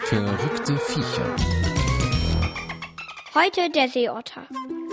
Verrückte Viecher. Heute der Seeotter.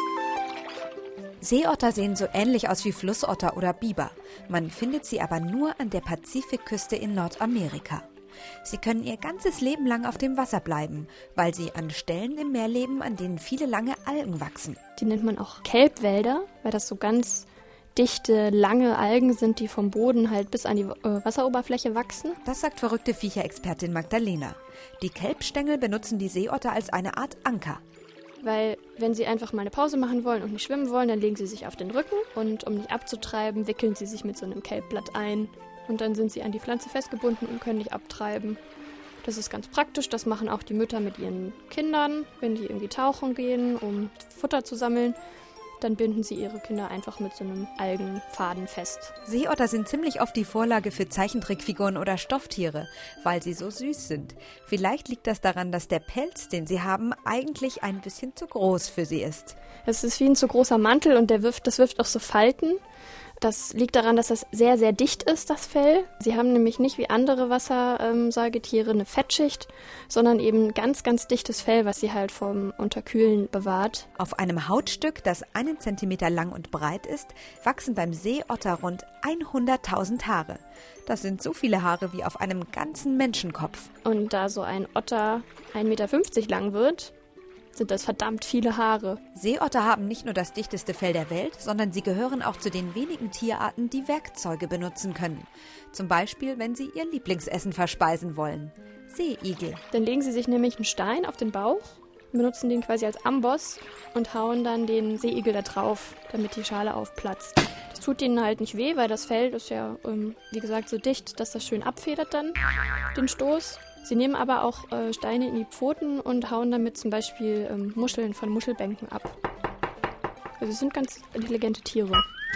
Seeotter sehen so ähnlich aus wie Flussotter oder Biber. Man findet sie aber nur an der Pazifikküste in Nordamerika. Sie können ihr ganzes Leben lang auf dem Wasser bleiben, weil sie an Stellen im Meer leben, an denen viele lange Algen wachsen. Die nennt man auch Kelbwälder, weil das so ganz dichte, lange Algen sind, die vom Boden halt bis an die Wasseroberfläche wachsen. Das sagt verrückte Viecher-Expertin Magdalena. Die Kelbstängel benutzen die Seeotter als eine Art Anker. Weil wenn sie einfach mal eine Pause machen wollen und nicht schwimmen wollen, dann legen sie sich auf den Rücken und um nicht abzutreiben, wickeln sie sich mit so einem Kelbblatt ein. Und dann sind sie an die Pflanze festgebunden und können nicht abtreiben. Das ist ganz praktisch, das machen auch die Mütter mit ihren Kindern, wenn die irgendwie tauchen gehen, um Futter zu sammeln. Dann binden sie ihre Kinder einfach mit so einem Algenfaden fest. Seeotter sind ziemlich oft die Vorlage für Zeichentrickfiguren oder Stofftiere, weil sie so süß sind. Vielleicht liegt das daran, dass der Pelz, den sie haben, eigentlich ein bisschen zu groß für sie ist. Es ist wie ein zu großer Mantel und das wirft auch so Falten. Das liegt daran, dass das sehr, sehr dicht ist, das Fell. Sie haben nämlich nicht wie andere Wassersäugetiere eine Fettschicht, sondern eben ganz, ganz dichtes Fell, was sie halt vom Unterkühlen bewahrt. Auf einem Hautstück, das 1 Zentimeter lang und breit ist, wachsen beim Seeotter rund 100.000 Haare. Das sind so viele Haare wie auf einem ganzen Menschenkopf. Und da so ein Otter 1,50 Meter lang wird, sind das verdammt viele Haare. Seeotter haben nicht nur das dichteste Fell der Welt, sondern sie gehören auch zu den wenigen Tierarten, die Werkzeuge benutzen können. Zum Beispiel, wenn sie ihr Lieblingsessen verspeisen wollen. Seeigel. Dann legen sie sich nämlich einen Stein auf den Bauch, benutzen den quasi als Amboss und hauen dann den Seeigel da drauf, damit die Schale aufplatzt. Das tut ihnen halt nicht weh, weil das Fell ist ja, wie gesagt, so dicht, dass das schön abfedert dann, den Stoß. Sie nehmen aber auch Steine in die Pfoten und hauen damit zum Beispiel Muscheln von Muschelbänken ab. Also es sind ganz intelligente Tiere.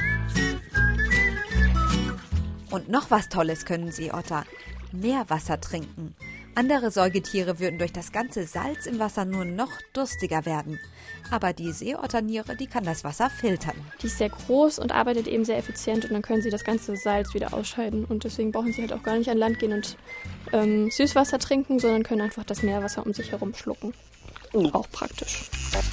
Und noch was Tolles können Seeotter: Meerwasser trinken. Andere Säugetiere würden durch das ganze Salz im Wasser nur noch durstiger werden. Aber die Seeotterniere, die kann das Wasser filtern. Die ist sehr groß und arbeitet eben sehr effizient und dann können sie das ganze Salz wieder ausscheiden. Und deswegen brauchen sie halt auch gar nicht an Land gehen und Süßwasser trinken, sondern können einfach das Meerwasser um sich herum schlucken. Auch praktisch.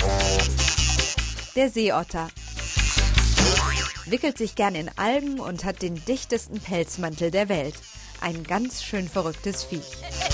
Der Seeotter wickelt sich gern in Algen und hat den dichtesten Pelzmantel der Welt. Ein ganz schön verrücktes Viech.